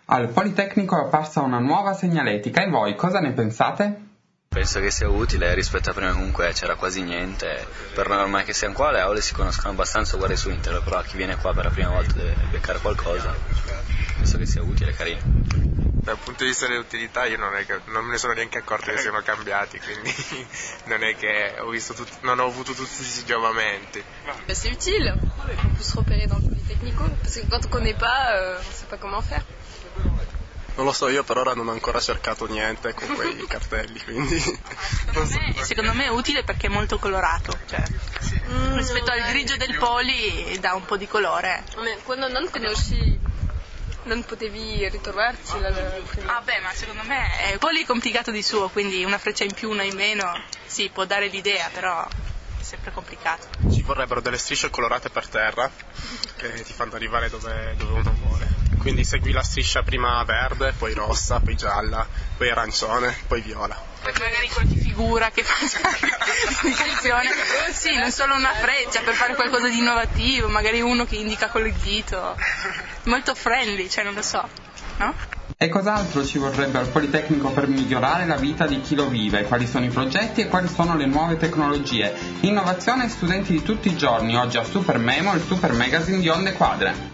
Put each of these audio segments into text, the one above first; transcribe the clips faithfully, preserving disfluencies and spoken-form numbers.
Al Politecnico è apparsa una nuova segnaletica e voi cosa ne pensate? Penso che sia utile rispetto a prima, comunque c'era quasi niente. Per noi ormai che siamo qua le aule si conoscono abbastanza, guardi su internet, però chi viene qua per la prima volta deve beccare qualcosa. Penso che sia utile e carino. Dal punto di vista dell'utilità io non, è che, non me ne sono neanche accorto che siano cambiati, quindi non è che ho visto tutti, non ho avuto tutti questi giovamenti. C'est utile, on peut se repérer dans le Polytechnico, parce que quand on connaît pas, euh, on sait pas comment faire. Non lo so, io per ora non ho ancora cercato niente con quei cartelli, quindi... Secondo me, secondo me è utile perché è molto colorato, cioè mm, rispetto al grigio del poli dà un po' di colore. Ma quando non conosci, non potevi ritrovarci la prima. Ah beh, ma secondo me il poli è complicato di suo, quindi una freccia in più, una in meno, sì, può dare l'idea, però è sempre complicato. Ci vorrebbero delle strisce colorate per terra che ti fanno arrivare dove, dove uno vuole. Quindi segui la striscia prima verde, poi rossa, poi gialla, poi arancione, poi viola. Poi magari quello ti figura che fa l'indicazione. Sì, non solo una freccia per fare qualcosa di innovativo, magari uno che indica col dito. Molto friendly, cioè non lo so, no? E cos'altro ci vorrebbe al Politecnico per migliorare la vita di chi lo vive? Quali sono i progetti e quali sono le nuove tecnologie? Innovazione e studenti di tutti i giorni, oggi a Super Memo, il super magazine di Onde Quadre.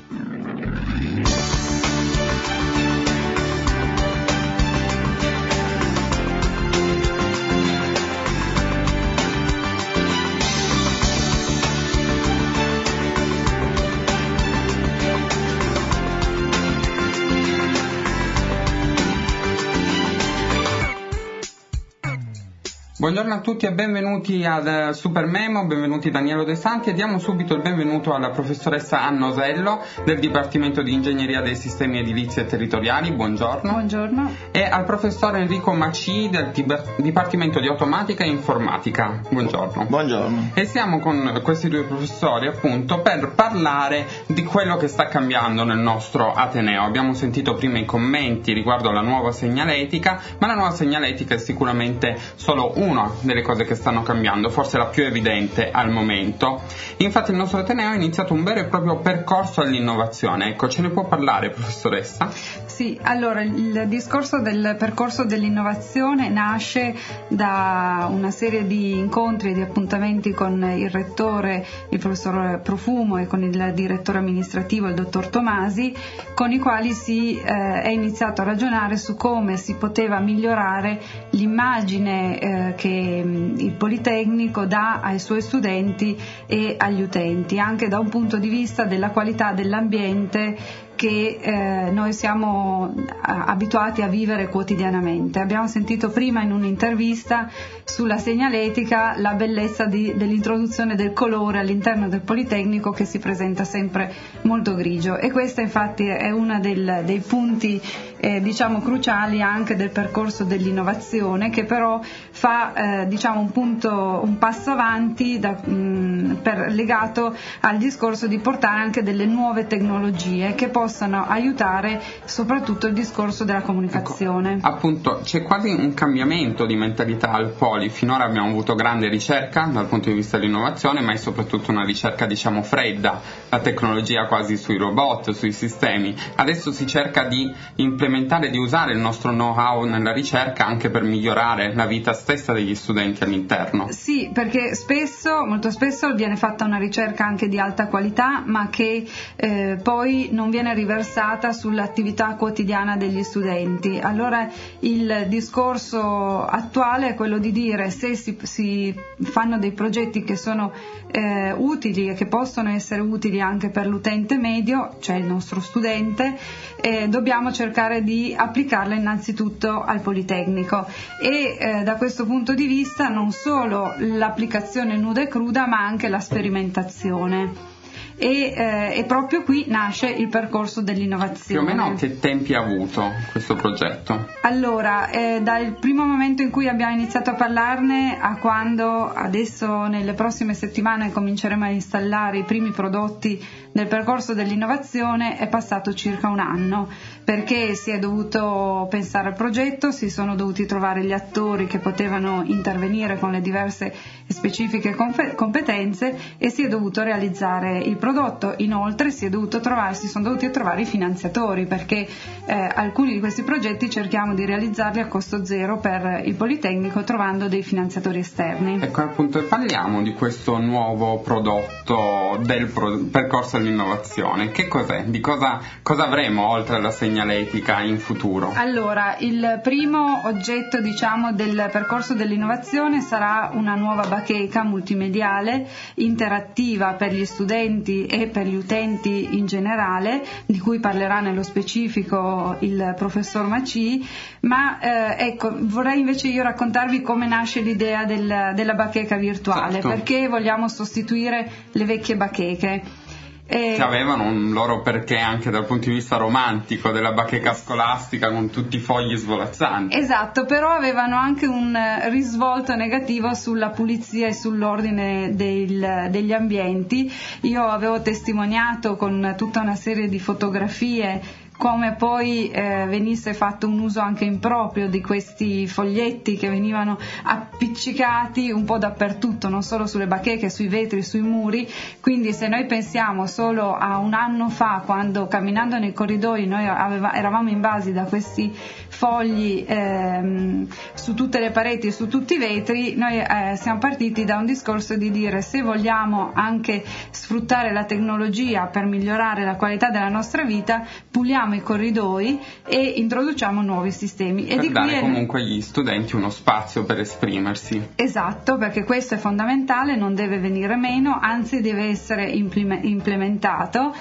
Buongiorno a tutti e benvenuti al Super Memo, benvenuti Daniele De Santi e diamo subito il benvenuto alla professoressa Anna Osello del Dipartimento di Ingegneria dei Sistemi Edilizi e Territoriali, buongiorno. Buongiorno. E al professor Enrico Maci del Dipartimento di Automatica e Informatica, buongiorno. Buongiorno. E siamo con questi due professori appunto per parlare di quello che sta cambiando nel nostro Ateneo. Abbiamo sentito prima i commenti riguardo alla nuova segnaletica, ma la nuova segnaletica è sicuramente solo una delle cose che stanno cambiando, forse la più evidente al momento. Infatti il nostro Ateneo ha iniziato un vero e proprio percorso all'innovazione. Ecco, ce ne può parlare, professoressa? Sì, allora il discorso del percorso dell'innovazione nasce da una serie di incontri e di appuntamenti con il rettore, il professor Profumo, e con il direttore amministrativo, il dottor Tomasi, con i quali si eh, è iniziato a ragionare su come si poteva migliorare l'immagine eh, che il Politecnico dà ai suoi studenti e agli utenti, anche da un punto di vista della qualità dell'ambiente che eh, noi siamo abituati a vivere quotidianamente. Abbiamo sentito prima in un'intervista sulla segnaletica la bellezza di, dell'introduzione del colore all'interno del Politecnico, che si presenta sempre molto grigio, e questa infatti è uno del, dei punti eh, diciamo cruciali anche del percorso dell'innovazione, che però fa eh, diciamo un punto, un passo avanti da, mh, per, legato al discorso di portare anche delle nuove tecnologie che possono aiutare soprattutto il discorso della comunicazione. Ecco, appunto c'è quasi un cambiamento di mentalità al Poli. Finora abbiamo avuto grande ricerca dal punto di vista dell'innovazione, ma è soprattutto una ricerca diciamo fredda, la tecnologia quasi sui robot, sui sistemi. Adesso si cerca di implementare, di usare il nostro know-how nella ricerca anche per migliorare la vita stessa degli studenti all'interno. Sì, perché spesso, molto spesso viene fatta una ricerca anche di alta qualità, ma che eh, poi non viene riversata sull'attività quotidiana degli studenti. Allora il discorso attuale è quello di dire: se si, si fanno dei progetti che sono eh, utili e che possono essere utili anche per l'utente medio, cioè il nostro studente, eh, dobbiamo cercare di applicarla innanzitutto al Politecnico e eh, da questo punto di vista non solo l'applicazione nuda e cruda, ma anche la sperimentazione. E, eh, e proprio qui nasce il percorso dell'innovazione. Più o meno che tempi ha avuto questo progetto? Allora, eh, dal primo momento in cui abbiamo iniziato a parlarne a quando adesso nelle prossime settimane cominceremo a installare i primi prodotti del percorso dell'innovazione è passato circa un anno, perché si è dovuto pensare al progetto, si sono dovuti trovare gli attori che potevano intervenire con le diverse e specifiche competenze e si è dovuto realizzare il prodotto. Inoltre si, è dovuto trovare, si sono dovuti trovare i finanziatori, perché eh, alcuni di questi progetti cerchiamo di realizzarli a costo zero per il Politecnico, trovando dei finanziatori esterni. Ecco, appunto, parliamo di questo nuovo prodotto del pro- percorso dell'innovazione. Che cos'è? Di cosa, cosa avremo oltre alla segnaletica in futuro? Allora, il primo oggetto, diciamo, del percorso dell'innovazione sarà una nuova bacheca multimediale interattiva per gli studenti e per gli utenti in generale, di cui parlerà nello specifico il professor Maci, ma eh, ecco, vorrei invece io raccontarvi come nasce l'idea del, della bacheca virtuale, certo. Perché vogliamo sostituire le vecchie bacheche. Che avevano un loro perché anche dal punto di vista romantico della bacheca scolastica con tutti i fogli svolazzanti. Esatto, però avevano anche un risvolto negativo sulla pulizia e sull'ordine del, degli ambienti. Io avevo testimoniato con tutta una serie di fotografie come poi eh, venisse fatto un uso anche improprio di questi foglietti che venivano appiccicati un po' dappertutto, non solo sulle bacheche, sui vetri, sui muri. Quindi se noi pensiamo solo a un anno fa, quando camminando nei corridoi noi aveva, eravamo invasi da questi fogli ehm, su tutte le pareti e su tutti i vetri, noi eh, siamo partiti da un discorso di dire: se vogliamo anche sfruttare la tecnologia per migliorare la qualità della nostra vita, puliamo i corridoi e introduciamo nuovi sistemi. Per e di dare qui è... comunque agli studenti uno spazio per esprimersi. Esatto, perché questo è fondamentale, non deve venire meno, anzi deve essere implementato,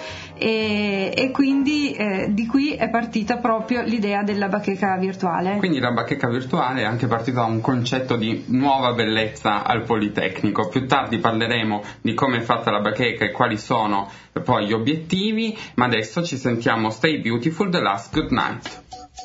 e, e quindi eh, di qui è partita proprio l'idea della bacheca virtuale. Quindi la bacheca virtuale è anche partita da un concetto di nuova bellezza al Politecnico. Più tardi parleremo di come è fatta la bacheca e quali sono poi gli obiettivi, ma adesso ci sentiamo Stay Beautiful, The Last Good Night.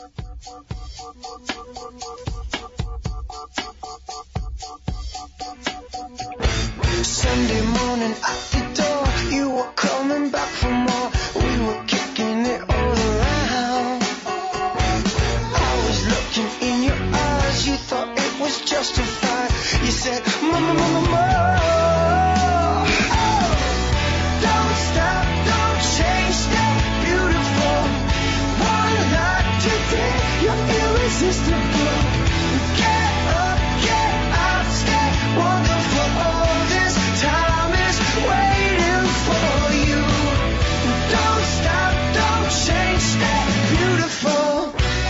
Sunday morning at the door, you were coming back for more. We were kicking it all around. I was looking in your eyes, you thought it was justified. You said, mama, mama, mama. Oh, don't stop, don't change, stay beautiful. One night today, you're irresistible. Get up, get out, stay wonderful. All this time is waiting for you. Don't stop, don't change, stay beautiful.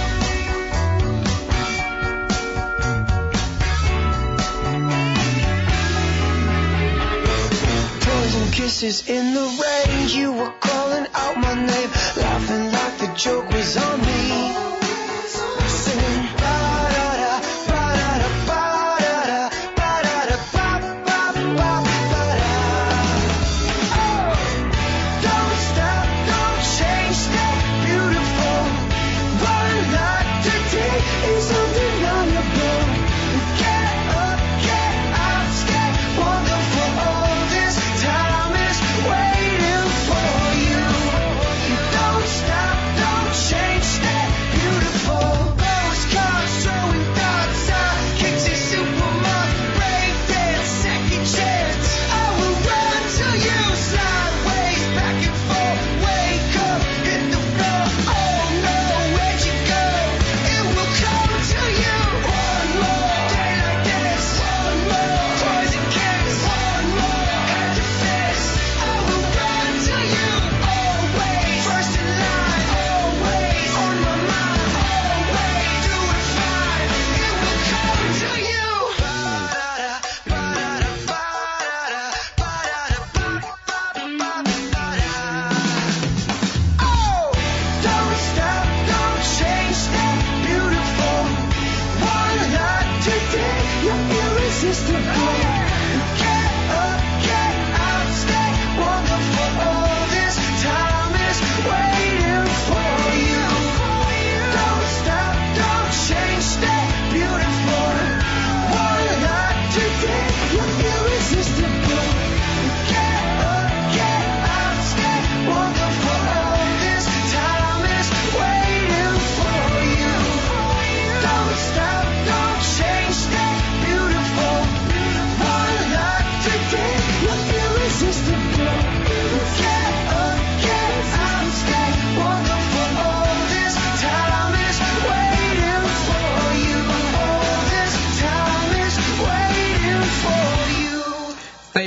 Poison kisses in the rain, you were calling out my name, laughing like the joke was on me. Singing ba-da-da, ba-da-da, ba-da-da, ba-da-da, ba-ba-ba-ba-ba-da. Oh, don't stop, don't change, stay beautiful. One night today is undeniable. Get up, get out, stay wonderful. All this time is waiting for you. Don't stop, don't change, stay beautiful.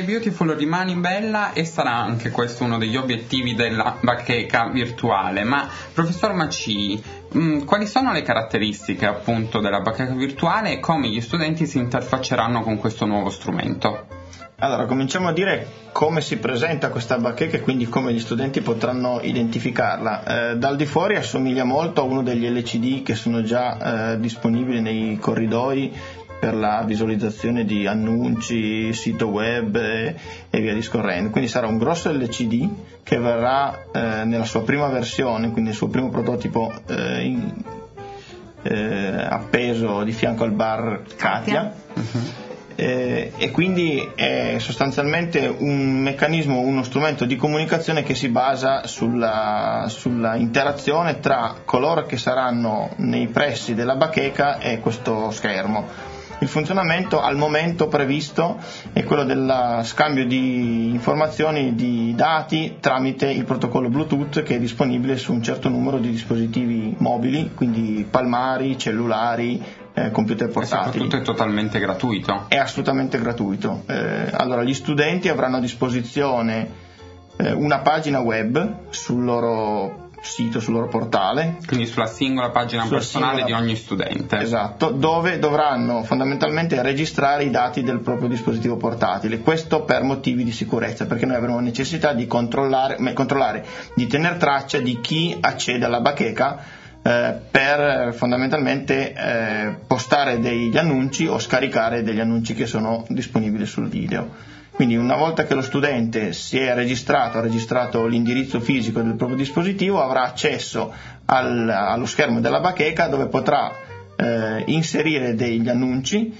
Beautiful rimani bella e sarà anche questo uno degli obiettivi della bacheca virtuale. Ma professor Macii, mh, quali sono le caratteristiche appunto della bacheca virtuale e come gli studenti si interfacceranno con questo nuovo strumento? Allora, cominciamo a dire come si presenta questa bacheca e quindi come gli studenti potranno identificarla. Eh, dal di fuori assomiglia molto a uno degli L C D che sono già eh, disponibili nei corridoi per la visualizzazione di annunci, sito web e, e via discorrendo. Quindi sarà un grosso L C D che verrà eh, nella sua prima versione, quindi nel suo primo prototipo eh, in, eh, appeso di fianco al bar Katia. Uh-huh. Eh, e quindi è sostanzialmente un meccanismo, uno strumento di comunicazione che si basa sulla, sulla interazione tra coloro che saranno nei pressi della bacheca e questo schermo. Il funzionamento al momento previsto è quello dello scambio di informazioni, di dati tramite il protocollo Bluetooth che è disponibile su un certo numero di dispositivi mobili, quindi palmari, cellulari, eh, computer portatili. E soprattutto è totalmente gratuito. È assolutamente gratuito. Eh, allora gli studenti avranno a disposizione eh, una pagina web sul loro sito, sul loro portale, quindi sulla singola pagina sulla personale singola... di ogni studente, esatto, dove dovranno fondamentalmente registrare i dati del proprio dispositivo portatile, questo per motivi di sicurezza, perché noi avremo necessità di controllare, controllare di tener traccia di chi accede alla bacheca eh, per fondamentalmente eh, postare degli annunci o scaricare degli annunci che sono disponibili sul video. Quindi una volta che lo studente si è registrato, ha registrato l'indirizzo fisico del proprio dispositivo, avrà accesso al, allo schermo della bacheca dove potrà eh, inserire degli annunci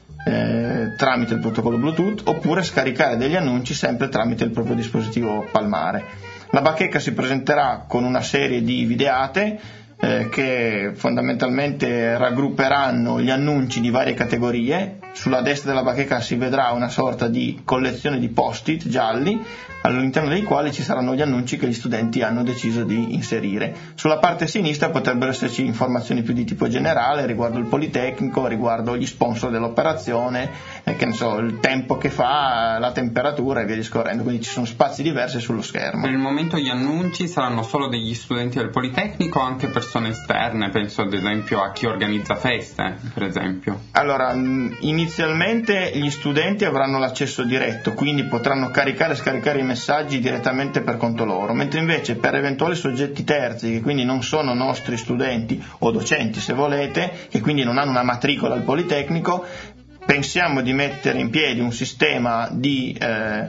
eh, tramite il protocollo Bluetooth oppure scaricare degli annunci sempre tramite il proprio dispositivo palmare. La bacheca si presenterà con una serie di videate eh, che fondamentalmente raggrupperanno gli annunci di varie categorie. Sulla destra della bacheca si vedrà una sorta di collezione di post-it gialli all'interno dei quali ci saranno gli annunci che gli studenti hanno deciso di inserire. Sulla parte sinistra potrebbero esserci informazioni più di tipo generale riguardo il Politecnico, riguardo gli sponsor dell'operazione, eh, che ne so, il tempo che fa, la temperatura e via discorrendo, quindi ci sono spazi diversi sullo schermo. Per il momento gli annunci saranno solo degli studenti del Politecnico o anche persone esterne, penso ad esempio a chi organizza feste, per esempio. Allora, inizialmente gli studenti avranno l'accesso diretto, quindi potranno caricare e scaricare i messaggi direttamente per conto loro, mentre invece per eventuali soggetti terzi, che quindi non sono nostri studenti o docenti se volete, che quindi non hanno una matricola al Politecnico, pensiamo di mettere in piedi un sistema di eh,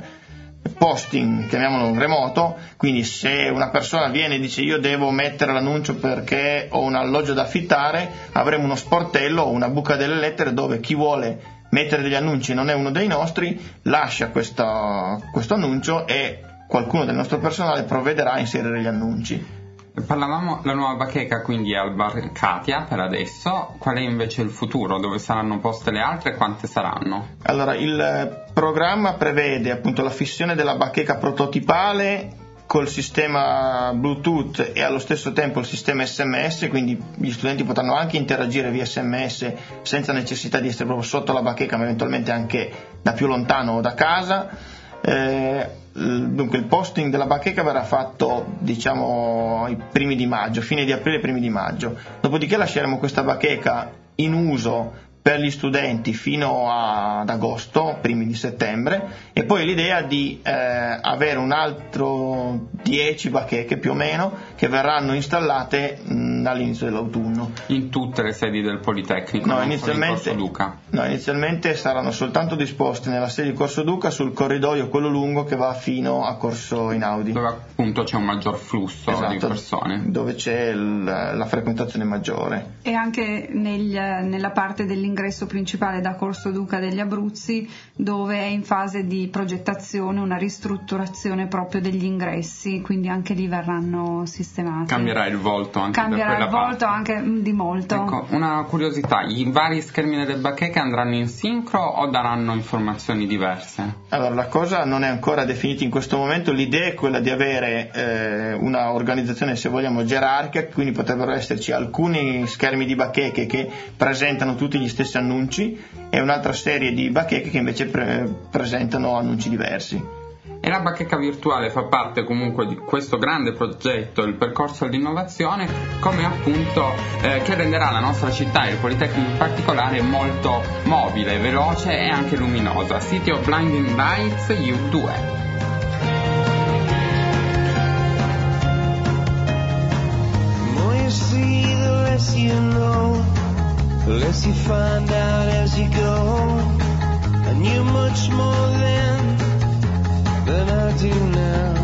posting, chiamiamolo remoto, quindi se una persona viene e dice io devo mettere l'annuncio perché ho un alloggio da affittare, avremo uno sportello o una buca delle lettere dove chi vuole mettere degli annunci non è uno dei nostri, lascia questo, questo annuncio e qualcuno del nostro personale provvederà a inserire gli annunci. Parlavamo, la nuova bacheca quindi è al bar Katia per adesso, qual è invece il futuro? Dove saranno poste le altre e quante saranno? Allora, il programma prevede appunto la fissione della bacheca prototipale col sistema Bluetooth e allo stesso tempo il sistema S M S, quindi gli studenti potranno anche interagire via S M S senza necessità di essere proprio sotto la bacheca, ma eventualmente anche da più lontano o da casa. Eh, dunque il posting della bacheca verrà fatto diciamo i primi di maggio, fine di aprile, primi di maggio, dopodiché lasceremo questa bacheca in uso per gli studenti fino a, ad agosto, primi di settembre, e poi l'idea di eh, avere un altro dieci bacheche più o meno che verranno installate mh, all'inizio dell'autunno. In tutte le sedi del Politecnico, no, non inizialmente, solo in Corso Duca? No, inizialmente saranno soltanto disposte nella sede di Corso Duca sul corridoio quello lungo che va fino a Corso Inaudi. Dove appunto c'è un maggior flusso esatto, di persone. Dove c'è il, la frequentazione maggiore. E anche nel, nella parte dell'ingresso ingresso principale da Corso Duca degli Abruzzi, dove è in fase di progettazione una ristrutturazione proprio degli ingressi, quindi anche lì verranno sistemati. Cambierà il volto anche Cambierà quella avvolto parte. anche di molto. Ecco, una curiosità, i vari schermi delle bacheche andranno in sincro o daranno informazioni diverse? Allora, la cosa non è ancora definita in questo momento, l'idea è quella di avere eh, una organizzazione, se vogliamo, gerarchica, quindi potrebbero esserci alcuni schermi di bacheche che presentano tutti gli stessi annunci e un'altra serie di bacheche che invece pre- presentano annunci diversi. E la bacheca virtuale fa parte comunque di questo grande progetto, il percorso all'innovazione, come appunto eh, che renderà la nostra città e il Politecnico in particolare molto mobile, veloce e anche luminosa. City of Blinding Lights U due. The more you see, the less you know, the less you find out as you go. I knew much more then than I do now.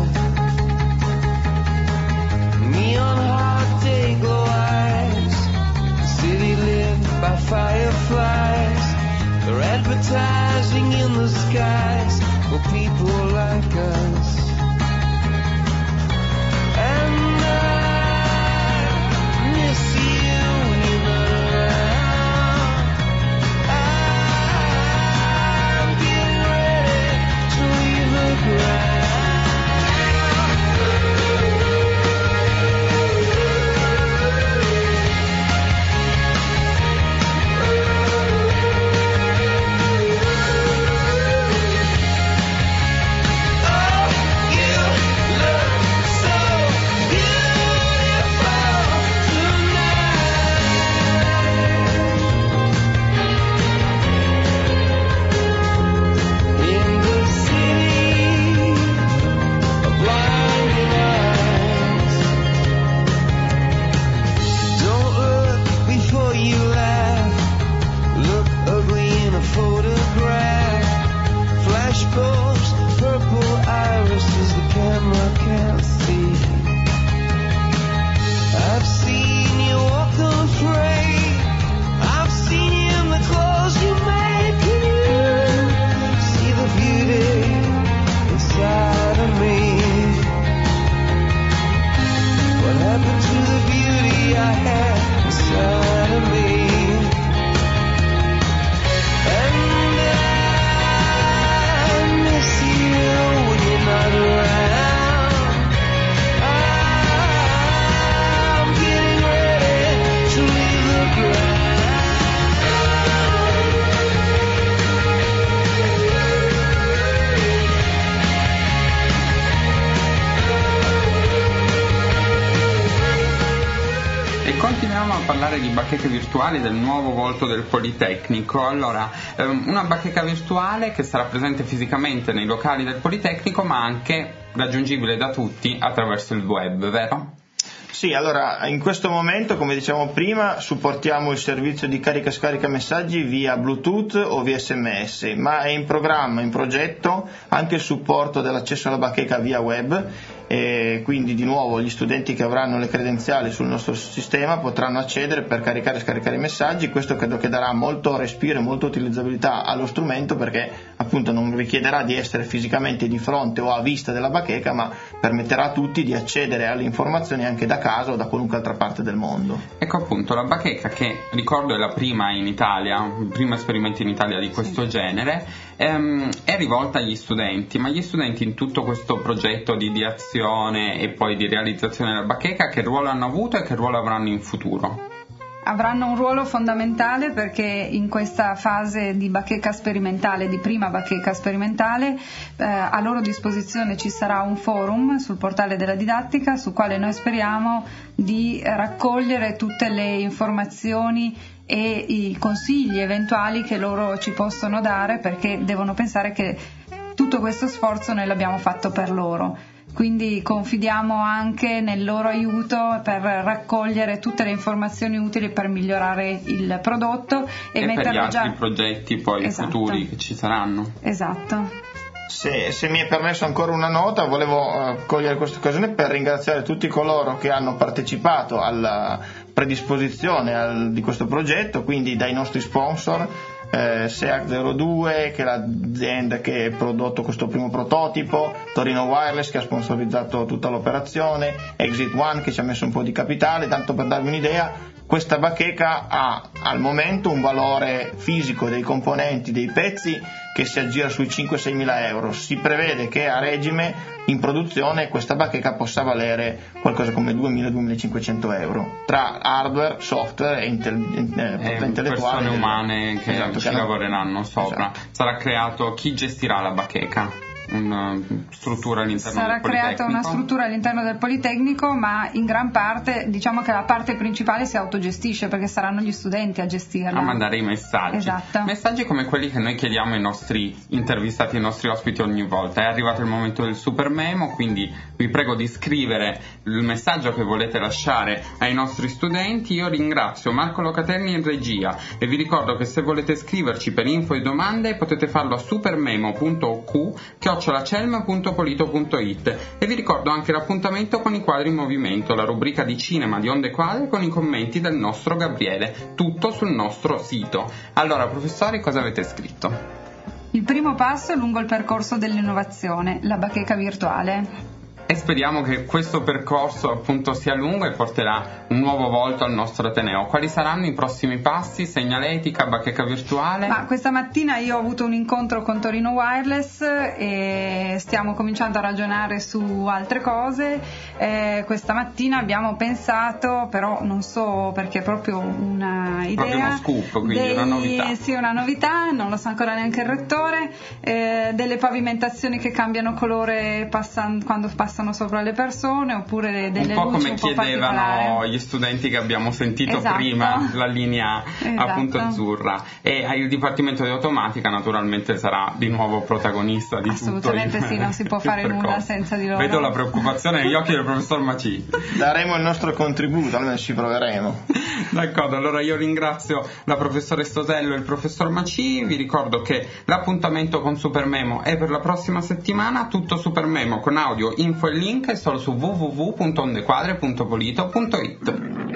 Neon hot day glow eyes, city lit by fireflies. They're advertising in the skies for people like us. And I miss you when you're not around. I'm getting ready to leave the ground. Di bacheche virtuali, del nuovo volto del Politecnico. Allora, ehm, una bacheca virtuale che sarà presente fisicamente nei locali del Politecnico, ma anche raggiungibile da tutti attraverso il web, vero? Sì, allora in questo momento, come dicevamo prima, supportiamo il servizio di carica e scarica messaggi via Bluetooth o via sms, ma è in programma, in progetto anche il supporto dell'accesso alla bacheca via web, e quindi di nuovo gli studenti che avranno le credenziali sul nostro sistema potranno accedere per caricare e scaricare i messaggi. Questo credo che darà molto respiro e molta utilizzabilità allo strumento, perché appunto non richiederà di essere fisicamente di fronte o a vista della bacheca, ma permetterà a tutti di accedere alle informazioni anche da casa o da qualunque altra parte del mondo. Ecco appunto la bacheca, che ricordo è la prima in Italia, il primo esperimento in Italia di questo sì. genere, ehm, è rivolta agli studenti, ma gli studenti in tutto questo progetto di ideazione e poi di realizzazione della bacheca che ruolo hanno avuto e che ruolo avranno in futuro? Avranno un ruolo fondamentale, perché in questa fase di bacheca sperimentale, di prima bacheca sperimentale, eh, a loro disposizione ci sarà un forum sul portale della didattica, su quale noi speriamo di raccogliere tutte le informazioni e i consigli eventuali che loro ci possono dare, perché devono pensare che tutto questo sforzo noi l'abbiamo fatto per loro. Quindi confidiamo anche nel loro aiuto per raccogliere tutte le informazioni utili per migliorare il prodotto e, e metterlo per gli altri già... progetti poi esatto. futuri che ci saranno. Esatto. Se, se mi è permesso ancora una nota, volevo uh, cogliere questa occasione per ringraziare tutti coloro che hanno partecipato alla predisposizione al, di questo progetto, quindi dai nostri sponsor eh, SEAC zero due, che è l'azienda che ha prodotto questo primo prototipo, Torino Wireless che ha sponsorizzato tutta l'operazione, Exit One che ci ha messo un po' di capitale. Tanto per darvi un'idea, questa bacheca ha al momento un valore fisico dei componenti, dei pezzi, che si aggira sui cinque sei mila euro. Si prevede che a regime in produzione questa bacheca possa valere qualcosa come duemila duemilacinquecento euro tra hardware, software e, intelli- eh, e intellettuale, persone umane che esatto, ci che lavoreranno sopra. Esatto. Sarà creato, chi gestirà la bacheca? Una struttura all'interno Sarà del Politecnico? creata una struttura all'interno del Politecnico, ma in gran parte diciamo che la parte principale si autogestisce, perché saranno gli studenti a gestirla, a mandare i messaggi. Esatto. Messaggi come quelli che noi chiediamo ai nostri intervistati, ai nostri ospiti ogni volta. È arrivato il momento del super memo, quindi vi prego di scrivere il messaggio che volete lasciare ai nostri studenti. Io ringrazio Marco Locatelli in regia e vi ricordo che se volete scriverci per info e domande potete farlo a supermemo punto o cu chiocciola celma punto polito punto it. E vi ricordo anche l'appuntamento con i quadri in movimento, la rubrica di cinema di Onde Quadre con i commenti del nostro Gabriele, tutto sul nostro sito. Allora, professori, cosa avete scritto? Il primo passo lungo il percorso dell'innovazione, la bacheca virtuale. E speriamo che questo percorso appunto sia lungo e porterà un nuovo volto al nostro Ateneo. Quali saranno i prossimi passi? Segnaletica, bacheca virtuale? Ma questa mattina io ho avuto un incontro con Torino Wireless e stiamo cominciando a ragionare su altre cose. Eh, questa mattina abbiamo pensato, però non so perché è proprio una idea, proprio uno scoop, quindi dei, una novità. Sì, una novità, non lo sa ancora neanche il rettore, eh, delle pavimentazioni che cambiano colore passan- quando passano sopra le persone, oppure delle un po' luci come un po' chiedevano particolari. gli studenti che abbiamo sentito Esatto. prima, la linea Esatto. appunto azzurra. E il Dipartimento di Automatica naturalmente sarà di nuovo protagonista di Assolutamente tutto il, sì, non si può fare percorso. nulla senza di loro. Vedo la preoccupazione negli occhi del professor Maci. Daremo il nostro contributo, almeno ci proveremo. D'accordo, allora io ringrazio la professoressa Otello e il professor Maci. Vi ricordo che l'appuntamento con Supermemo è per la prossima settimana, tutto Supermemo con audio, info e link, è solo su w w w punto ondequadre punto polito punto it.